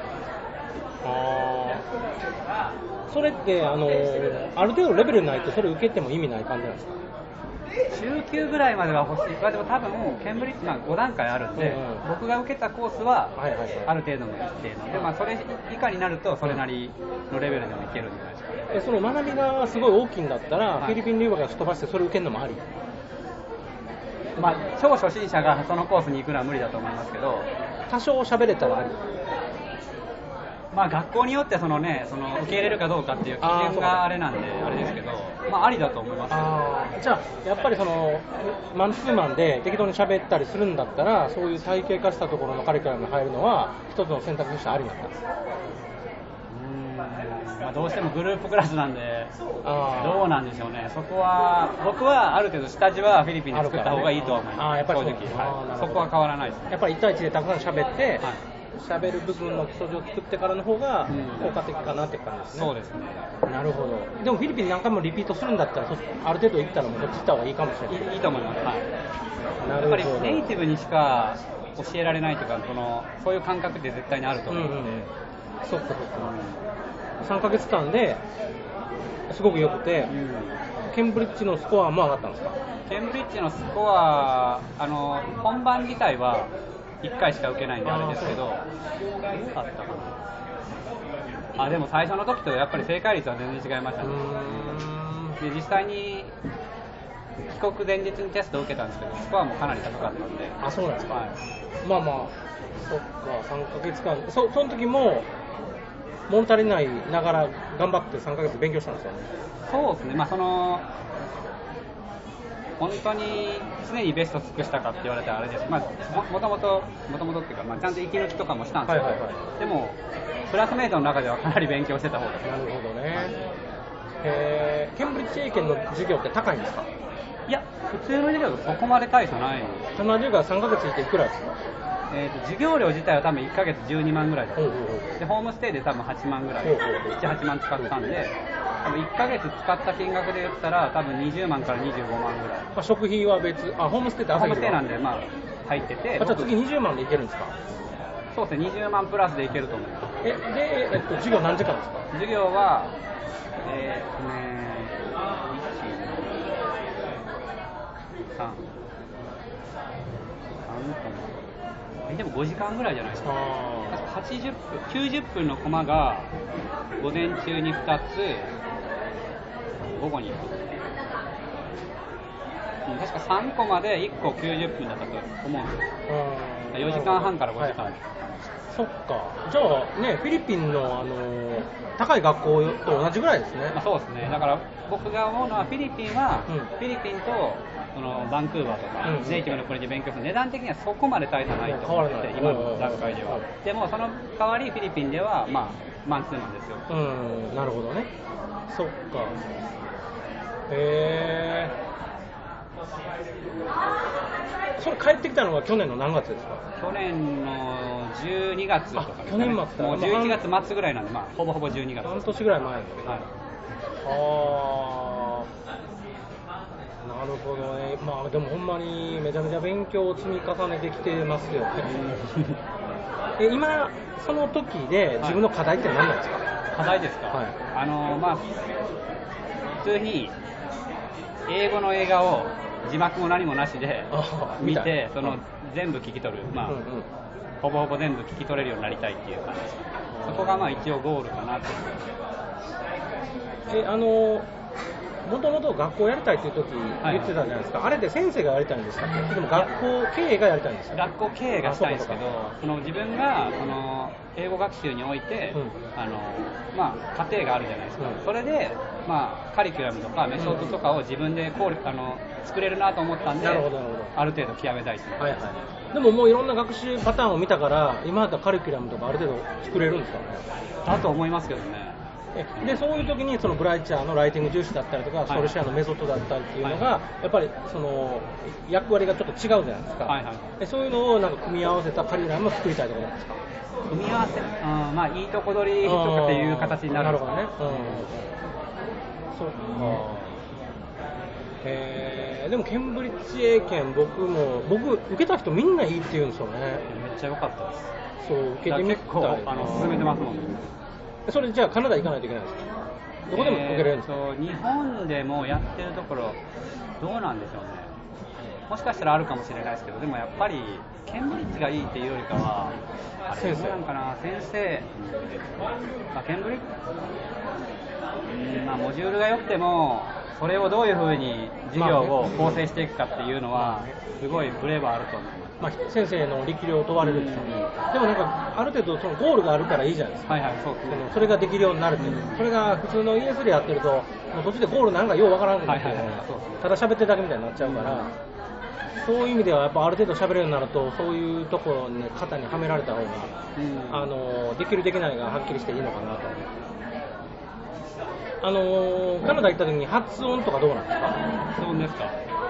あそれってあのある程度レベルないとそれ受けても意味ない感じなんですか？ 中級ぐらいまでは欲しい。でも多分ケンブリッジ、まあ、ご段階あるんで、うんうん、僕が受けたコースはある程度の一定ので、まあ、それ以下になるとそれなりのレベルでもいけるんじゃないですか。 えその学びがすごい大きいんだったら、はい、フィリピン留学が飛ばしてそれ受けるのもあり？ まあ、超初心者がそのコースに行くのは無理だと思いますけど、 多少喋れたらあり。 まあ、学校によってその、ね、その受け入れるかどうかっていう基準があれなんであれですけど、まあ、ありだと思います。 あじゃあやっぱりそのマンツーマンで適当に喋ったりするんだったらそういう体系化したところのカリキュラムに入るのは一つの選択としてありなんだ。うーん、まあ、どうしてもグループクラスなんでどうなんでしょうね。そこは僕はある程度下地はフィリピンで作った方がいいとは思います。あやっぱり 正直、はい、そこは変わらないですね。 やっぱりいち対いちでたくさん喋って、はい喋る部分の基礎を作ってからの方が効果的かなって感じですね。 そうですね。 なるほど。でもフィリピン何回もリピートするんだったらある程度行ったらもうこっち行った方がいいかもしれない。 いい、いいと思います。はい。なるほど。やっぱりネイティブにしか教えられないというか、そのそういう感覚って絶対にあると思うので、うんうん、 そっかそっか。さんかげつかんですごく良くて、うん、ケンブリッジのスコアも上がったんですか？ ケンブリッジのスコア、あの本番自体はいっかいしか受けないんであれですけど、どうだったかな。あでも最初の時とやっぱり正解率は全然違いましたね。で実際に帰国前日にテストを受けたんですけどスコアもかなり高かったんで。 あそうなんですか、はい、まあまあそっかさんかげつかん そ, その時も物足りないながら頑張ってさんかげつ勉強したんですよね。 そうですね、まあその本当に常にベスト尽くしたかって言われたらあれです、まあ、も, もともともともとっていうか、まあ、ちゃんと息抜きとかもしたんですけど、はいはいはい、でもクラスメートの中ではかなり勉強してた方です。 なるほどね、はい、えー、ケンブリッジ英検の授業って高いんですか？ いや、普通の授業とそこまで大差ない。 その授業がさんかげついていくらですか？ えーと、授業料自体は多分いっかげつじゅうにまんぐらいだった、うんうん、でホームステイで多分はちまんぐらい、うんうん、なな、はちまん使ったんで、多分いっかげつ使った金額で言ったら多分にじゅうまんからにじゅうごまんぐらい。 あ、食費は別、あ、ホームステイって朝ホームステイなんで、まあ、入ってて、 あ、じゃあ次にじゅうまんでいけるんですか？ そうですね、にじゅうまんプラスでいけると思います。 え、で、えっと、授業何時間ですか？ 授業は、えーっとね、さん、さんかな。でもごじかんぐらいじゃないですか。はちじゅっぷん、きゅうじゅっぷんのコマが午前中にふたつ、午後にいっこ。確かさんコマでいっこきゅうじゅっぷんだったと思うんですよ。よじかんはんからごじかん。はいはい、 そっか。じゃあね、フィリピンの、あのー、高い学校と同じぐらいですね。 まあ、そうですね。だから僕が思うのはフィリピンは、うん、フィリピンとそのバンクーバーとか、うん、ネイティブの国で勉強する値段的にはそこまで大差ないと思ってて、今の段階では。でもその代わりフィリピンでは、まあ、マンツーマンですよ。 うん、なるほどね。そっか。へー。それ帰ってきたのが去年の何月ですか？ 去年のじゅうにがつとかですかね。 去年末もうじゅういちがつ末ぐらいなんで、まあ、ほぼほぼじゅうにがつ。 半年ぐらい前ですけど。はい、あー、なるほどね。まあでもほんまにめちゃめちゃ勉強を積み重ねてきてますよね。え、今その時で自分の課題って何なんですか？はい、 課題ですか？はい、あのまあ普通に英語の映画を字幕も何もなしで見て、その全部聞き取る、まあ、うんうん、ほぼほぼ全部聞き取れるようになりたいっていう感じです。そこがまあ一応ゴールかなと。 え、あのもともと学校やりたいっていう時言ってたじゃないですか、はい、あれで先生がやりたいんですか？でも学校経営がやりたいんですか？ 学校経営がしたいんですけど、その自分がその英語学習において、うん、あのまあ、家庭があるじゃないですか、うん、それで、まあ、カリキュラムとかメソッドとかを自分でこうあの作れるなと思ったんで、なるほどなるほど、ある程度極めたいですね。はいはい、 でももういろんな学習パターンを見たから今だったらカリキュラムとかある程度作れるんですかね？ だと思いますけどね。 でそういう時にそのブライチャーのライティング重視だったりとか、はい、ソルシアのメソッドだったりっていうのが、はい、やっぱりその役割がちょっと違うじゃないですか、はいはい、でそういうのをなんか組み合わせたカリキュラムを作りたいところなんですか？ 組み合わせ、うん、まあいいとこ取りとかっていう形になるんですかね。うん、 そうか。えー、でもケンブリッジ英検僕も僕受けた人みんないいって言うんですよね。 めっちゃ良かったです。 そう受けてみたい。 結構あの進めてますもんね。 それじゃあカナダ行かないといけないんですか？どこでも受けれるんですか？ えー、と日本でもやってるところどうなんでしょうね。もしかしたらあるかもしれないですけど、でもやっぱりケンブリッジがいいっていうよりかはあれどうなんかな、先生、まあ、ケンブリッジ、うん、まあ、モジュールが良くてもそれをどういうふうに授業を構成していくかっていうのはすごいブレはあると思います。 まあ、先生の力量を問われるんですよね。でもなんかある程度そのゴールがあるからいいじゃないですか。はいはい、そうですね。それができるようになるっていう、それが普通の イーエス でやってるともう途中でゴールなんかようわからんくなって、はいはいはい、ただ喋ってるだけみたいになっちゃうから、うん、そういう意味ではやっぱある程度喋れるようになるとそういうところに、ね、肩にはめられた方が、うん、あのできるできないがはっきりしていいのかなと。あのカナダ行った時に発音とかどうなんですか？ 発音ですか？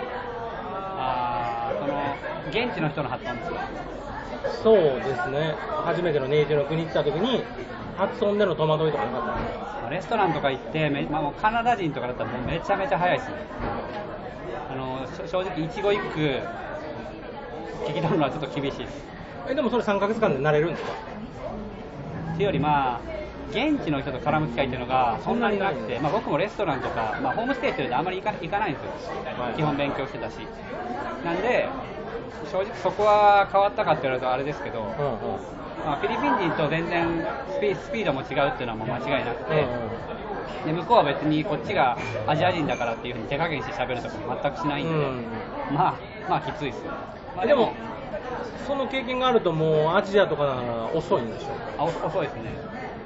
あその現地の人の発音ですか？ そうですね。初めてのネイティブの国に行った時に発音での戸惑いとかなかったんですか？ レストランとか行って、まあ、もうカナダ人とかだったらもうめちゃめちゃ早いですね。あの正直一語一句聞き取るのはちょっと厳しいです。 えでもそれさんかげつかんで慣れるんですか？ っていうよりまあ現地の人と絡む機会っていうのがそんなになくて、まあ、僕もレストランとか、まあ、ホームステイっていうのであんまり行か、行かないんですよ、はい、基本勉強してたし。なんで正直そこは変わったかって言われるとあれですけど、うんうん、まあ、フィリピン人と全然スピ、スピードも違うっていうのはもう間違いなくて、うんうん、で向こうは別にこっちがアジア人だからっていうふうに手加減して喋るとかも全くしないんで、うん、まあまあきついですよ、まあ、 でもその経験があるともうアジアとかなら遅いんでしょう？ あ、遅いですね。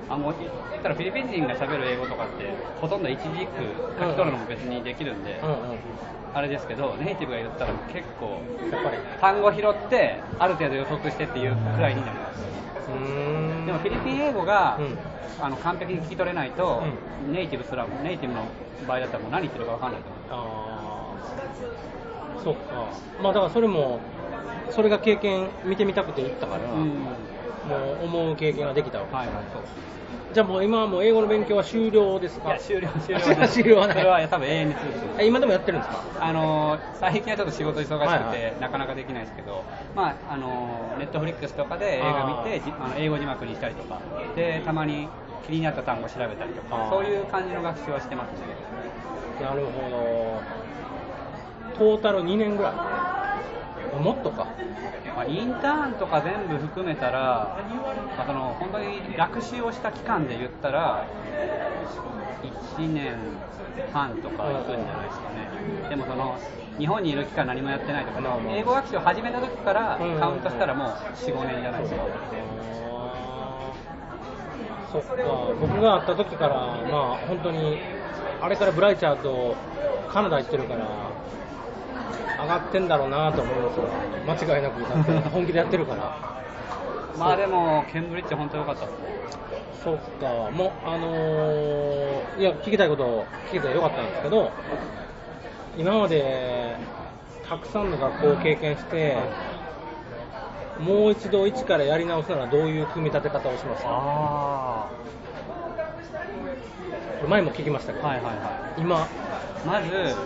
あもう言ったらフィリピン人が喋る英語とかってほとんど一字一句書き取るのも別にできるんで、うんうんうん、あれですけどネイティブが言ったら結構やっぱり単語拾ってある程度予測してっていうくらいになります。うーんでもフィリピン英語が、うん、あの完璧に聞き取れないと、うん、ネイティブすらネイティブの場合だったらもう何言ってるか分かんないと思う。 あそっか、まあだからそれもそれが経験見てみたくて行ったから、うん、もう思う経験ができたわけです、はいはい、そうじゃあもう今はもう英語の勉強は終了ですか？ いや終了終了終了はない。 それは多分永遠に続く。 今でもやってるんですか？ あの最近はちょっと仕事忙しくて、はいはい、なかなかできないですけど、まああのネットフリックスとかで映画見てあの英語字幕にしたりとかでたまに気になった単語を調べたりとかそういう感じの学習はしてますね。 なるほど。トータルにねんぐらい？もっとか。 まあ、インターンとか全部含めたら、まあ、その本当に学習をした期間で言ったらいちねんはんとかいくんじゃないですかね。でもその日本にいる期間何もやってないとか、ね、英語学習を始めた時からカウントしたらもう よん,ご 年じゃないですか。 そっか、僕が会った時からまあ本当にあれからブライチャーとカナダ行ってるから上がってんだろうなと思うんですよ。間違いなく本気でやってるからまあでもケンブリッジ本当良かった。 そっか、もうあのー、いや聞きたいことを聞けてよかったんですけど、今までたくさんの学校を経験して、はい、もう一度一からやり直すならどういう組み立て方をしますか？あ前も聞きましたけど、はいはいはい、今まず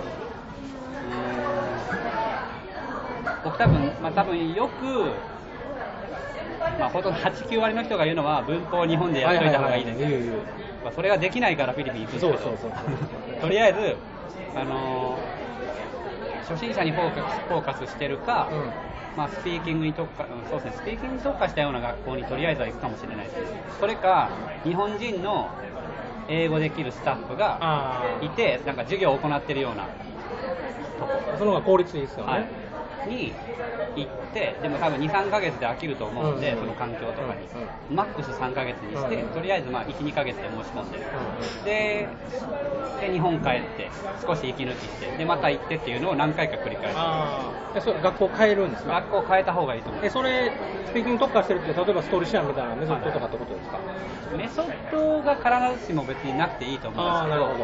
僕多分、まあ、多分よく、まあ、ほとんどはち、きゅう割の人が言うのは文法を日本でやっといた方がいいです。それができないからフィリピン行くんですけど、そうそうそうとりあえず、あのー、初心者にフォーカス、フォーカスしてるか、うんまあ、スピーキングに特化、そうですね、スピーキングに特化したような学校にとりあえずは行くかもしれないです。それか日本人の英語できるスタッフがいてなんか授業を行っているようなとこその方が効率いいですよね、はいに行ってでも多分 に,さん ヶ月で飽きると思うんで、うんうん、その環境とかに、うんうん、マックスさんかげつにして、うんうん、とりあえずまあ いち,に ヶ月で申し込んで、うんうん、で, で日本帰って少し息抜きしてでまた行ってっていうのを何回か繰り返す。 あえそれ学校変えるんですか？ 学校変えた方がいいと思う。 えそれスピーキング特化してるって例えばストーリーシアンみたいなメソッドとかってことですか？はい、 メソッドが必ずしも別になくていいと思うんですけど、あなるほど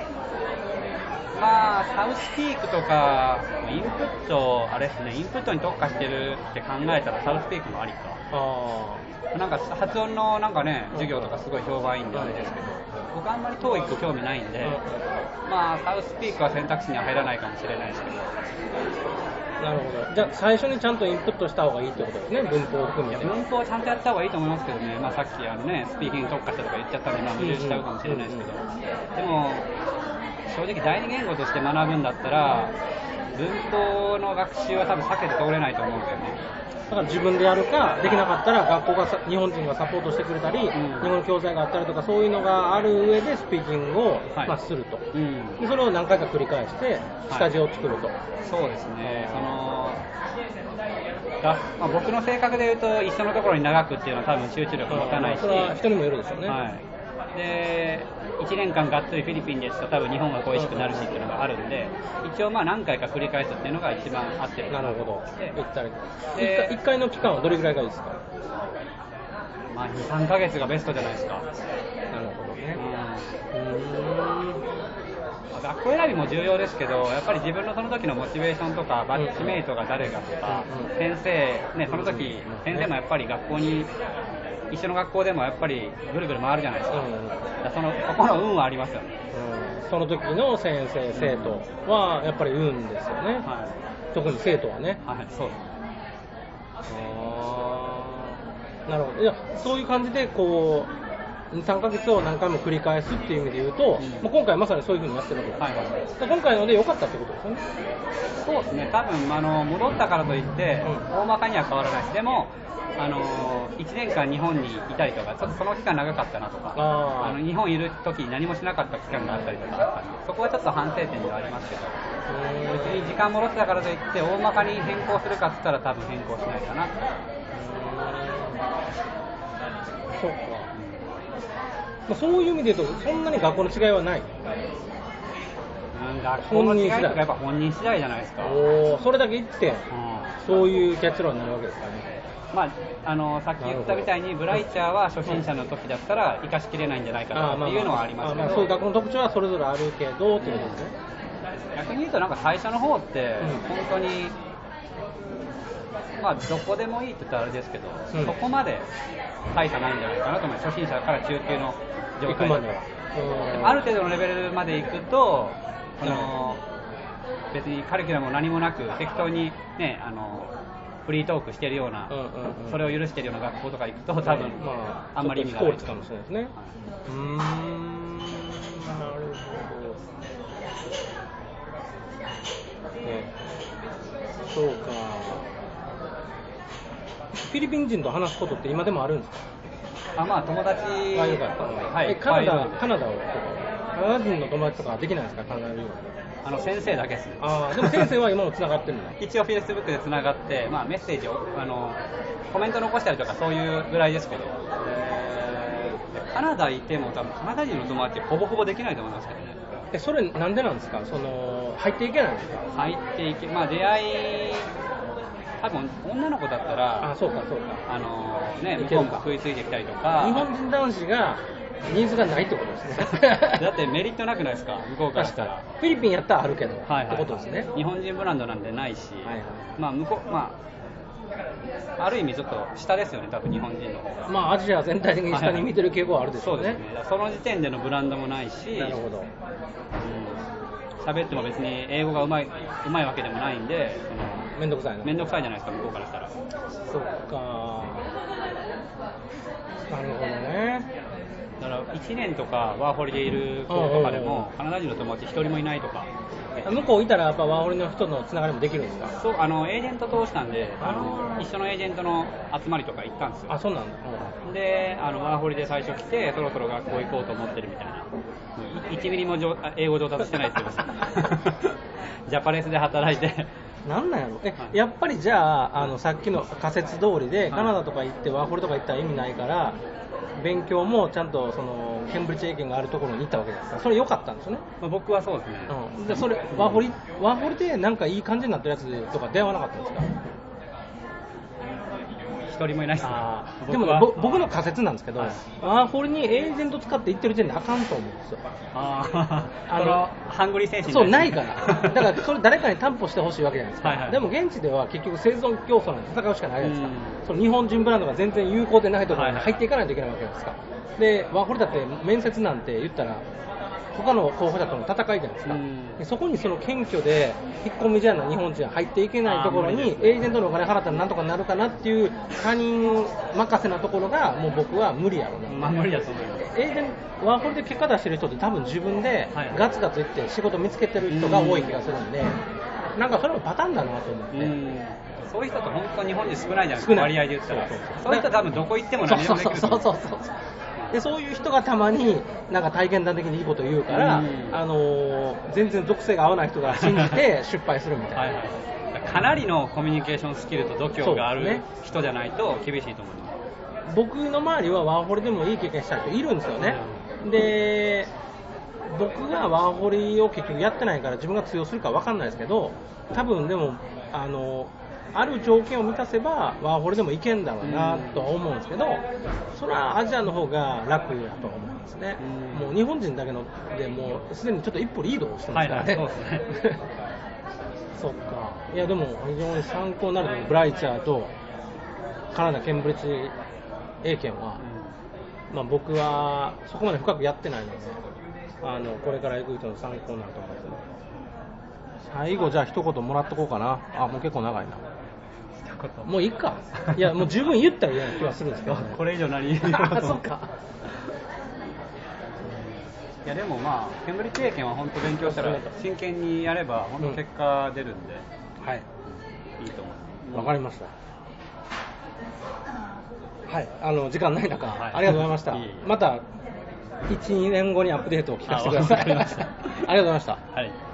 まあ、サウスピークとかインプットあれですね、インプットに特化してるって考えたらサウスピークもありか。あなんか発音のなんかね授業とかすごい評判いいんであれですけど、僕あんまり トーイック 興味ないんで、まあサウスピークは選択肢には入らないかもしれないですけど。 なるほど。じゃあ最初にちゃんとインプットした方がいいってことですね、文法を含めて。 文法をちゃんとやった方がいいと思いますけどね、まあ、さっきあの、ね、スピーキングに特化したとか言っちゃったんで、まあ、矛盾しちゃうかもしれないですけど、でも正直第二言語として学ぶんだったら文法の学習は多分避けて通れないと思うんですよね。 だから自分でやるか、できなかったら学校が日本人がサポートしてくれたり、うん、日本の教材があったりとかそういうのがある上でスピーキングを、はいまあ、すると、うん、でそれを何回か繰り返して下地を作ると、はい、 そうですね。そのがまあ、僕の性格でいうと一緒のところに長くっていうのは多分集中力持たないし、 それは人にもよるでしょうね、 はい、でいちねんかんがっつりフィリピンですと多分日本が恋しくなるしっていうのがあるんで、一応まあ何回か繰り返すっていうのが一番合ってるかなと思って。なるほど。行ったりでいっかいの期間はどれぐらいがいいですか？ まあ、にさんかげつがベストじゃないですか。なるほどね。 うん、学校選びも重要ですけど、やっぱり自分のその時のモチベーションとかバッチメイトが誰かとか、うん、先生、ね、その時先生もやっぱり学校に一緒の学校でもやっぱりぐるぐる回るじゃないですか。うん、だそのここの運はありますよね。 うん、その時の先生生徒はやっぱり運ですよね。はい、特に生徒はね。 はい、そうです。 ああ、なるほど。いやそういう感じでこうにさんかげつを何回も繰り返すっていう意味で言うと、うん、もう今回まさにそういう風にやってるわけです。はいはい、今回ので良かったってことですよね。 そうですね。多分あの戻ったからといって、うん、大まかには変わらないし、でも。あのいちねんかん日本にいたりとかちょっとその期間長かったなとか あ, あの日本いる時に何もしなかった期間があったりとかあったんでそこはちょっと反省点ではありますけど別に時間戻ってたからといって大まかに変更するかって言ったら多分変更しないかな。 そうか。 まあ、そういう意味で言うとそんなに学校の違いはない。 うん、学校の違いとかやっぱ本人次第じゃないですか。 おそれだけ言って、うん、そういうキャッチ論になるわけですかね。 まあ、あのさっき言ったみたいにブライチャーは初心者の時だったら生かしきれないんじゃないかなっていうのはありますけど、 まあまあ、そういう学校の特徴はそれぞれあるけどっていうことですね。 逆に言うとなんか最初の方って本当に、うん、まあどこでもいいって言ったらあれですけど、うん、そこまで大差ないんじゃないかなと思います。初心者から中級の状態までは。でもある程度のレベルまで行くと、その別にカリキュラムも何もなく適当にね、あのフリートークしてるような、うんうんうん、それを許してるような学校とか行くと多分、まあ、あんまり意味がないかもしれないですね。はい、うーん、なるほど。ね、そうか。フィリピン人と話すことって今でもあるんですか？ あ、まあ友達はよかった。はい。カナダ、カナダをとか、カナダ人の友達とかできないですか？カナダ人。 あの先生だけですね。 ああ、でも先生は今もつながってるんだ。 一応フェイスブックでつながって、まあメッセージをあのコメント残したりとかそういうぐらいですけど。カナダいても多分カナダ人の友達ほぼほぼできないと思いますけどね。 え、それなんでなんですか？その入っていけないんですか？ 入っていけ、まあ出会い。多分女の子だったら、 あ、そうかそうか、 あのね、向こうも食いついてきたりとか、 日本人男子がニーズがないってことですね。 だってメリットなくないですか、向こうからしたら。 フィリピンやったらあるけど、 はいはい、 ってことですね。 日本人ブランドなんでないし、はいはい、まあ向こう、まあある意味ちょっと下ですよね、多分日本人の方が。 まあアジア全体的に下に見てる傾向はあるでしょうね。 そうですね。その時点でのブランドもないし、 なるほど。 喋っても別に英語がうまい、うまいわけでもないんで、 めんどくさいな。 めんどくさいじゃないですか、向こうからしたら。 そっか。なるほどね。 だからいちねんとかワーホリでいる子とかでも、カナダ人の友達一人もいないとか。 向こういたらやっぱワーホリの人のつながりもできるんですか？ そう、あのエージェント通したんで、あの一緒のエージェントの集まりとか行ったんですよ。 あ、そうなんだ。 うん、で、あのワーホリで最初来て、そろそろ学校行こうと思ってるみたいな。いちミリも英語上達してないですけどジャパレスで働いてなんなんやろえ、はい、やっぱりじゃあ、あのさっきの仮説通りで、はい、カナダとか行ってワーホリとか行ったら意味ないから勉強もちゃんとそのケンブリッジ経験があるところに行ったわけですから、それ良かったんですよね。 まあ、僕はそうですね、 うん、でそれワーホリワーホリでなんかいい感じになってるやつとか出会わなかったんですか？ 一人もいないですね。 でも僕の仮説なんですけど、はい、ワーホリにエージェント使って行ってる時点であかんと思うんですよ。 ああのハングリー精神そうないから、だからそれ誰かに担保してほしいわけじゃないですか。はい、はい、でも現地では結局生存競争なんて戦うしかないじゃないですか。その日本人ブランドが全然有効でないところに入っていかないといけないわけですか。でワーホリだって面接なんて言ったら他の候補者との戦いじゃないですか。でそこにその謙虚で引っ込み思案な日本人は入っていけないところにエージェントのお金払ったらなんとかなるかなっていう他人任せなところがもう僕は無理やろな。 まあ無理だと思います。 エージェントワーホリで結果出してる人って多分自分でガツガツいって仕事見つけてる人が多い気がするんで、なんかそれもパターンだなと思って。うんそういう人って本当に日本人少ないじゃないですか、割合で言ったら。そうそうそうそういう人多分どこ行っても何でもできると思う。そうそうそうそうでそういう人がたまになんか体験談的にいいこと言うから、あのー、全然属性が合わない人が信じて失敗するみたいな。はいはい、 かなりのコミュニケーションスキルと度胸がある人じゃないと厳しいと思います。 僕の周りはワーホリでもいい経験した人いるんですよね。で僕がワーホリを結局やってないから自分が通用するか分かんないですけど、多分でもあのある条件を満たせばワーホリでもいけんだろうなとは思うんですけど、それはアジアの方が楽だと思いますね。もう日本人だけのでもうすでにちょっと一歩リードしてますからね。はいはい、そうですねそっか。いやでも非常に参考になるのブライチャーとカナダケンブリッジ英検は、うんまあ、僕はそこまで深くやってないので、あのこれから行く人の参考になると思いますね。最後じゃあ一言もらっとこうかな。あ、もう結構長いな。もういいか。いやもう十分言ったらいいような気はするんですけど、ね、 これ以上何言うのあ、そっか。 いやでもまあケンブリッジ経験は本当勉強したら真剣にやれば本当結果出るんで、 うん、はい、 いいと思います。 わかりました。はい、あの時間ない中、はい、ありがとうございました。いいまたいち、にねんごにアップデートを聞かせてください。ありがとうございました。 はい。